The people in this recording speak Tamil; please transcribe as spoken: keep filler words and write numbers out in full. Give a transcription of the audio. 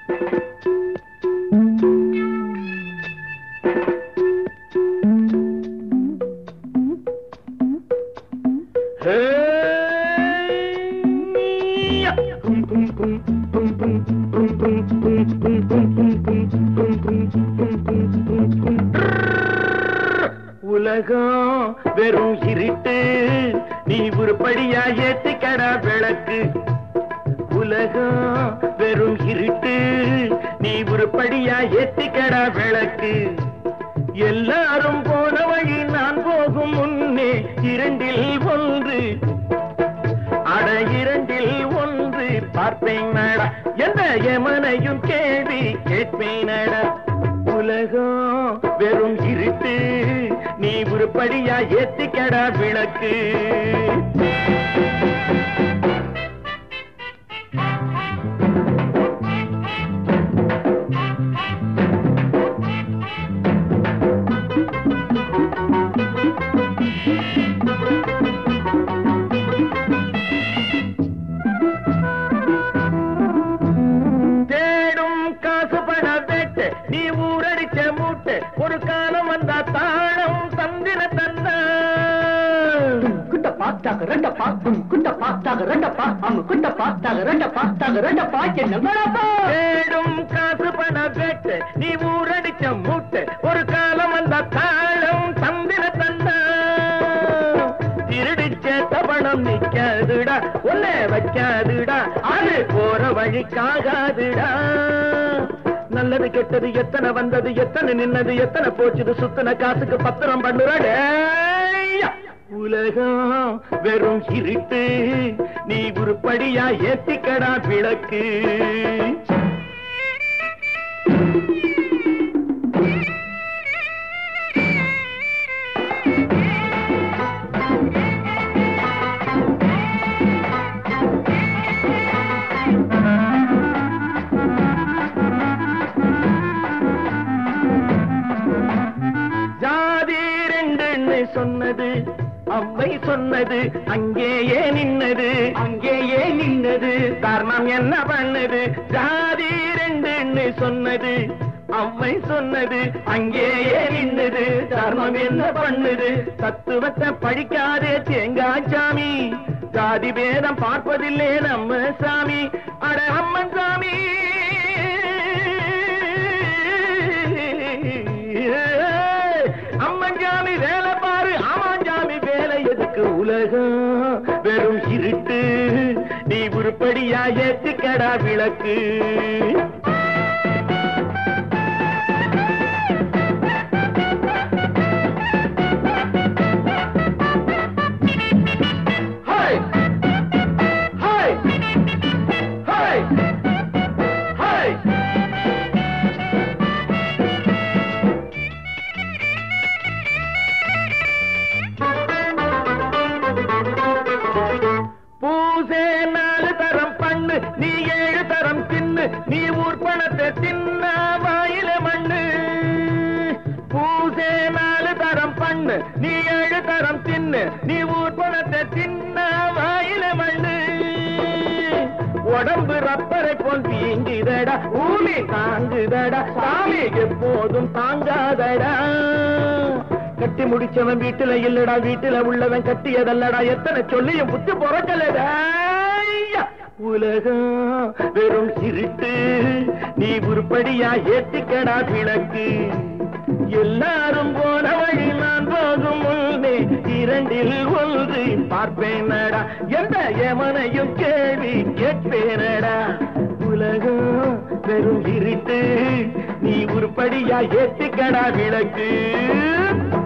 உலகம் வெறும் இருட்டு, நீ உருப்படியா ஏத்திக்கடா விளக்கு. உலகம் வெறும் இருட்டு, நீ உருப்படியா ஏத்திக்கடா விளக்கு. எல்லாரும் போன வழி நான் போகும் முன்னே இரண்டில் ஒன்று, அட இரண்டில் ஒன்று பார்ப்பேன் நட, எந்த எமனையும் கேள்வி கேட்பேன் நட. உலகம் வெறும் இருட்டு, நீ உருப்படியா ஏத்திக்கடா விளக்கு. தேடும் காசு பண வேட்டு, நீ ஊரடிச்ச மூட்டு, ஒரு காலம் வந்தா தாழம் தந்திர தந்தா. குட்ட பாத்தாக ரெண்ட பாத்தும், குட்ட பாத்தாக ரெண்ட பாம், குட்ட பாத்தாக ரெண்ட பாத்தாக ரெண்ட பாய்ச்ச நம்பரப்பா. தேடும் காசு பண வேட்டு, நீ ஊரடிச்ச மூட்டு, ஒரு காலம் வந்தா தாழம் தந்திர தந்தா. திருடிச்ச தபணம் நிக்காதுடா, ஒன்னே வைக்காதுடா, அது போற வழிக்காகாதுடா. நல்லது கெட்டது எத்தனை வந்தது, எத்தனை நின்னது, எத்தனை போச்சுது, சுத்தன காசுக்கு பத்திரம் பண்ணுறாடே. உலகம் வெறும் இருட்டு, நீ உருப்படியா ஏத்திக்கடா விளக்கு. ஜாதி ரெண்டுன்னு சொன்னது அவ்வை சொன்னது, அங்கேயே நின்னது, அங்கேயே நின்னது. காரணம் என்ன பண்ணது? ஜாதி ரெண்டுன்னு சொன்னது அவ்வை சொன்னது, அங்கேயே நின்னது, காரணம் என்ன பண்ணுது? தத்துவத்தை படிக்காதே தேங்காச்சாமி, ஜாதி பேதம் பார்ப்பதில்லே நம்ம சாமி. அட அம்மன் சாமி, அம்மஞ்சாமி வேலை பாரு, ஆமாஞ்சாமி வேலை எதுக்கு? உலகம் வெறும் இருட்டு, நீ உருப்படியா ஏத்திக்கடா விளக்கு. பூசே நாலு தரம் பண்ணு, நீ ஏழு தரம் தின்னு, நீ ஊர் பணத்தை தின்ன வாயில மண்ணு. பூசே நாலு தரம் பண்ணு, நீ ஏழு தரம் தின்னு, நீ ஊர் பணத்தை தின்ன வாயில மண்ணு. உடம்பு ரப்பரை போல் வீங்குதடா, ஊமி தாங்குதடா, சாமி எப்போதும் தாங்காதடா. கட்டி முடிச்சவன் வீட்டுல இல்லடா, வீட்டுல உள்ளவன் கட்டியதல்லடா, எத்தனை சொல்லியும் புத்து பொறக்கலடா. உலகம் வெறும் இருட்டு, நீ உருப்படியா ஏத்திக்கடா விளக்கு. எல்லாரும் போன வழி நான் போகும் முன்னே இரண்டில் ஒன்று பார்ப்பேனடா, எந்த எமனையும் கேள்வி கேட்பேனடா. உலகம் வெறும் இருட்டு, நீ உருப்படியா ஏத்திக்கடா விளக்கு.